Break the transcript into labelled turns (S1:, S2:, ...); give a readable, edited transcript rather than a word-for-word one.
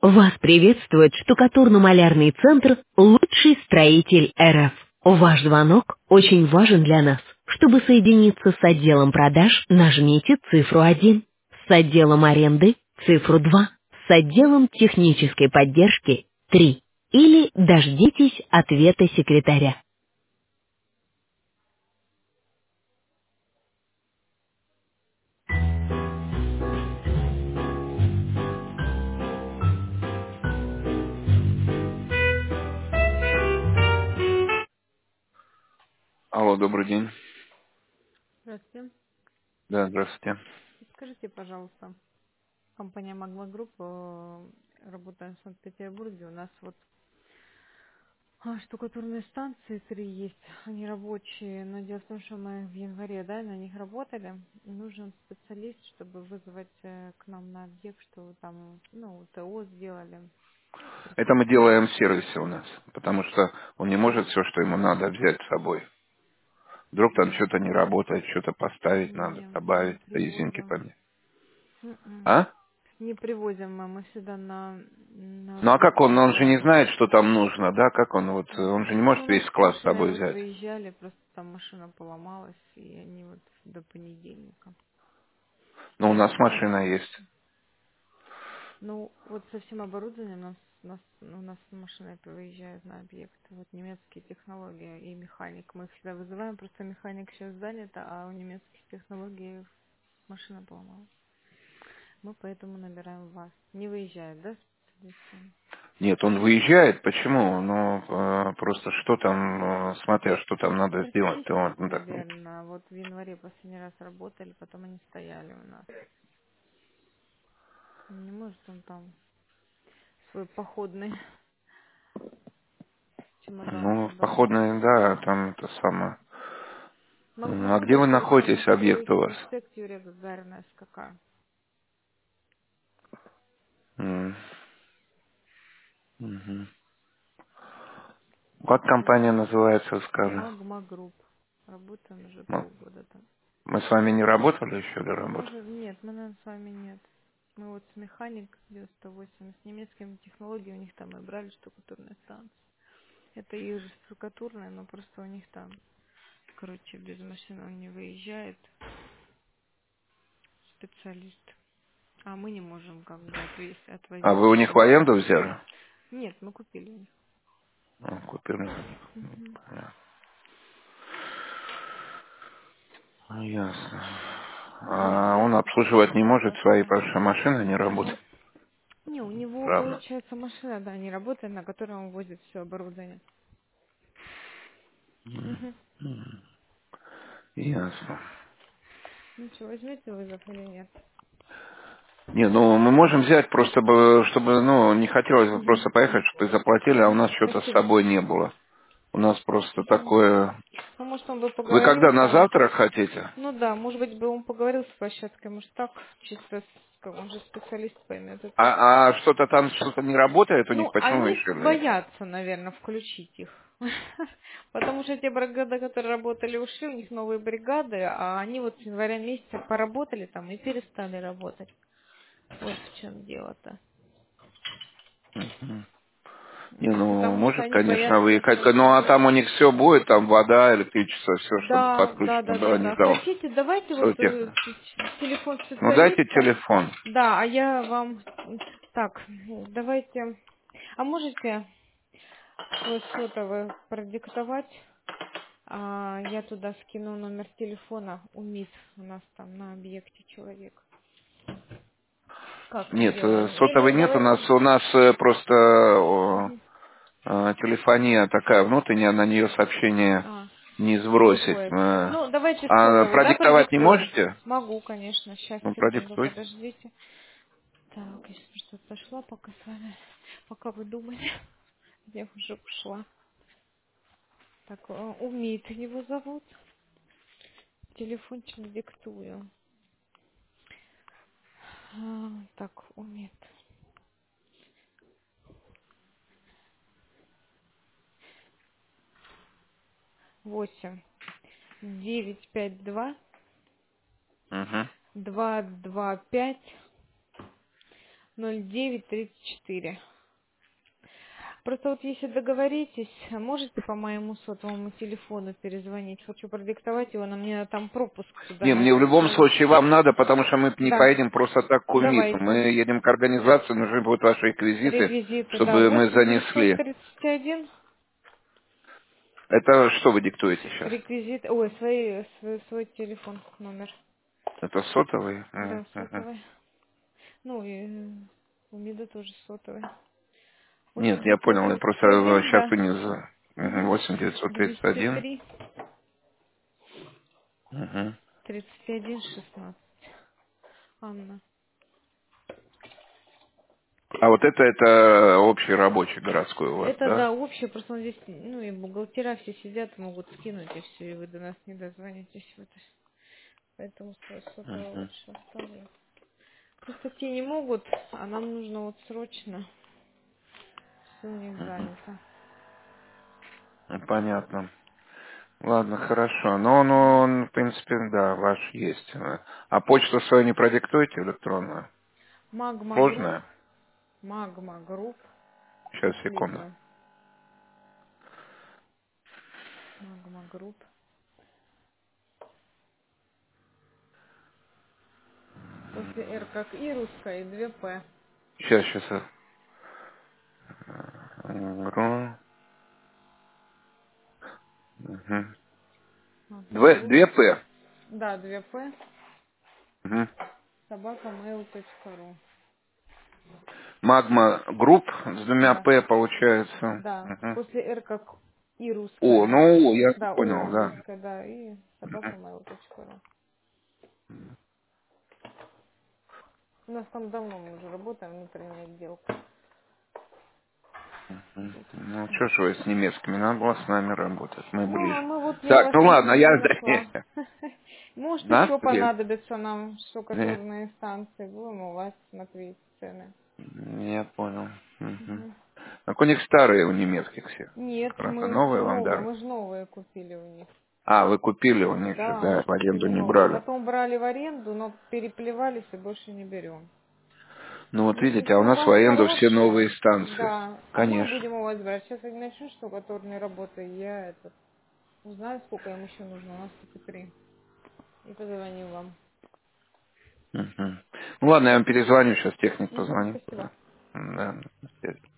S1: Вас приветствует штукатурно-малярный центр «Лучший строитель РФ». Ваш звонок очень важен для нас. Чтобы соединиться с отделом продаж, нажмите цифру 1, с отделом аренды– цифру 2, с отделом технической поддержки– 3, или дождитесь ответа секретаря.
S2: Алло, добрый день.
S3: Здравствуйте.
S2: Да, здравствуйте.
S3: Скажите, пожалуйста, компания Magma Group, работаем в Санкт-Петербурге. У нас вот штукатурные станции 3 есть, они рабочие, но дело в том, что мы в январе, да, на них работали. И нужен специалист, чтобы вызвать к нам на объект, что там, ну, ТО сделали.
S2: Это
S3: Просто
S2: мы делаем в сервисе у нас, потому что он не может все, что ему надо, взять с собой. Вдруг там что-то не работает, что-то поставить надо,
S3: не
S2: добавить, резинки
S3: привозим.
S2: поменять.
S3: М-м.
S2: А?
S3: Не привозим мы всегда на
S2: Ну а как
S3: объект
S2: он же не
S3: вызываем.
S2: знает, что там нужно, да? Как он вот, он же не
S3: Ну,
S2: может
S3: у нас
S2: весь
S3: с
S2: склад с
S3: машиной
S2: собой
S3: вот
S2: взять.
S3: выезжали, просто там машина поломалась, и они вот до понедельника.
S2: Но у нас машина есть.
S3: Ну, вот со всем оборудованием у нас машина выезжает на объект. Вот немецкие технологии и механик. Мы их всегда вызываем, просто механик сейчас занят, а у немецких технологий машина поломалась. Мы поэтому набираем вас. Не выезжает, да, специалисты?
S2: Нет, он выезжает. Почему? Ну, просто что там, смотря, что там надо сделать. То он,
S3: Прочистить,
S2: ну, так,
S3: наверное. Вот в январе последний раз работали, потом они стояли у нас. Не может он там свой походный чемодан
S2: ну,
S3: собрать.
S2: походная, да, там это самое. А
S3: Могу
S2: где вы
S3: дать вам
S2: находитесь, объект у вас?
S3: проспект Юрия Гагарина, СКК.
S2: М, мгм. Как компания называется, скажи?
S3: Магма Групп. Работаем уже
S2: Ну,
S3: полгода там.
S2: мы с вами не работали еще или работали?
S3: Может, нет, мы, наверное, с вами нет. Мы вот с механик 98, с немецкими технологиями у них там мы брали штукатурные станции. Это их же штукатурная, но просто у них там, короче, без машины он не выезжает, специалист. А мы не можем как бы
S2: А
S3: отвозить
S2: вы у них в
S3: машину.
S2: аренду взяли?
S3: Нет, мы купили у них.
S2: Купили у них.
S3: Мгм.
S2: Понятно. Ну, ясно.
S3: Вот,
S2: А он
S3: если
S2: обслуживать не
S3: специалиста
S2: может, свои
S3: послать.
S2: большие машины не работают.
S3: Не, у него,
S2: Правда.
S3: получается, машина, да, не работает, на которой он возит все оборудование. Угу.
S2: Ясно.
S3: Ну что, возьмете вызов или нет?
S2: Не, ну мы можем взять просто бы, чтобы, ну, не хотелось бы
S3: Угу.
S2: просто поехать, чтобы заплатили, а у нас что-то с
S3: Спасибо.
S2: собой не было. У нас просто
S3: Мгм.
S2: такое...
S3: Ну, может, он бы
S2: Вы
S3: поговорил
S2: когда,
S3: с
S2: на
S3: вами?
S2: завтра хотите?
S3: Ну да, может быть, бы он поговорил с площадкой, может так, чисто, как он же специалист поймет это.
S2: А что-то там, что-то не работает у них?
S3: Ну,
S2: Почему вы
S3: они
S2: решили?
S3: боятся, наверное, включить их. Потому что те бригады, которые работали, ушли, у них новые бригады, а они вот с января месяца поработали там и перестали работать. Вот в чем дело-то.
S2: Не, ну,
S3: Потому что
S2: может,
S3: они
S2: конечно,
S3: боятся,
S2: выехать.
S3: что...
S2: Ну, а там у них все будет, там вода, электричество, все, чтобы
S3: Да, да,
S2: подключено
S3: да,
S2: было,
S3: да,
S2: не
S3: да.
S2: знал.
S3: Хотите, давайте
S2: Свою
S3: вот
S2: технику.
S3: телефон
S2: Ну, дайте
S3: специалиста.
S2: телефон.
S3: Да, а я вам... Так, давайте... А можете свой сотовый продиктовать? Я туда скину номер телефона у МИД. У нас там на объекте человек. Как
S2: Нет,
S3: сделаем?
S2: сотовой
S3: Или
S2: нет,
S3: давайте...
S2: у нас просто
S3: Мгм.
S2: телефония такая внутренняя, на нее сообщение
S3: А,
S2: не
S3: не
S2: сбросить.
S3: выходит. Ну, давайте
S2: А
S3: сотовый, да,
S2: продиктовать не
S3: продиктую?
S2: можете?
S3: Могу, конечно. Сейчас,
S2: Ну,
S3: секунду,
S2: продиктуйте.
S3: подождите. Так, я сейчас просто отошла пока с вами. Пока вы думали. Я уже ушла. Так, Умит его зовут. Телефончик диктую. Так, Умит. 8 952
S2: Угу.
S3: 225 0934. Просто вот если договоритесь, можете по моему сотовому телефону перезвонить. Хочу продиктовать его, но мне там пропуск туда
S2: Не, мне в
S3: надо
S2: любом
S3: сделать.
S2: случае вам надо, потому что мы не
S3: Да,
S2: поедем просто так к УМИТу. Мы
S3: давайте.
S2: едем к организации, нужны будут ваши реквизиты,
S3: Реквизиты, да,
S2: чтобы мы
S3: 8
S2: занесли.
S3: 931.
S2: Это что вы диктуете сейчас?
S3: Реквизит, ой, свой телефон, номер.
S2: Это сотовый?
S3: Да,
S2: Мгм.
S3: сотовый. Ну и у МИДа тоже сотовый.
S2: Нет,
S3: Восемь
S2: я
S3: девятьсот
S2: понял, я
S3: тридцать
S2: просто
S3: один,
S2: сейчас
S3: да.
S2: вынизу.
S3: Угу.
S2: 8
S3: двести
S2: 931.
S3: три
S2: Мгм.
S3: 31 16. Анна.
S2: А вот это общий рабочий городской у вас,
S3: Это,
S2: да?
S3: да, общее, просто здесь, ну, и бухгалтера все сидят, могут скинуть, и все, и вы до нас не дозвонитесь. Вот. Поэтому свой сотовый
S2: Мгм.
S3: лучше оставлю. Просто те не могут, а нам нужно вот срочно. Все у них занято.
S2: Ну, понятно. Ладно, хорошо. Ну, он, в принципе, да, ваш есть. А почту свою не продиктуете электронную?
S3: Магма Групп.
S2: Сложная?
S3: Магма Групп.
S2: Сейчас, секунду.
S3: Последняя. Магма Групп. После Р как и русская, и 2 П.
S2: Сейчас. Мгм.
S3: Магма Групп.
S2: Две П.
S3: Да, 2 П.
S2: Мгм.
S3: Собака mail.ru.
S2: Магма Групп с двумя
S3: Да.
S2: П получается.
S3: Да.
S2: Мгм.
S3: После Р как и
S2: О,
S3: русская.
S2: ну, я
S3: Да,
S2: понял,
S3: О
S2: да.
S3: русская, да, и собака mail.ru. У нас там давно мы уже работаем, внутренняя отделка.
S2: Ну, что ж вы с немецкими, надо было с нами работать, мы
S3: Ну, а
S2: ближе.
S3: мы вот, я
S2: Так,
S3: вас
S2: ну ладно,
S3: видите,
S2: я...
S3: нашла. Может,
S2: Да?
S3: еще понадобится нам
S2: Не,
S3: штукатурные станции. Будем у вас смотреть цены.
S2: я понял. Мгм.
S3: Мгм.
S2: Так у них старые у немецких все.
S3: Нет,
S2: Хорошо,
S3: мы
S2: новые вам
S3: новые,
S2: дали.
S3: мы же новые купили у них.
S2: А, вы купили у них же,
S3: Да, мы
S2: да,
S3: же
S2: в аренду
S3: купили
S2: не
S3: новые.
S2: брали.
S3: Потом брали в аренду, но переплевались и больше не берем.
S2: Ну вот
S3: Ну,
S2: видите, а у
S3: если у
S2: нас в
S3: вас
S2: аренду все новые
S3: хорошие,
S2: станции.
S3: да, а мы
S2: Конечно.
S3: будем у вас брать. Сейчас я начну штукатурные работы, я узнаю, сколько им еще нужно. У нас только 3. И позвоню вам.
S2: Мгм. Ну ладно, я вам перезвоню, сейчас техник
S3: Угу,
S2: позвонит.
S3: спасибо.
S2: Да,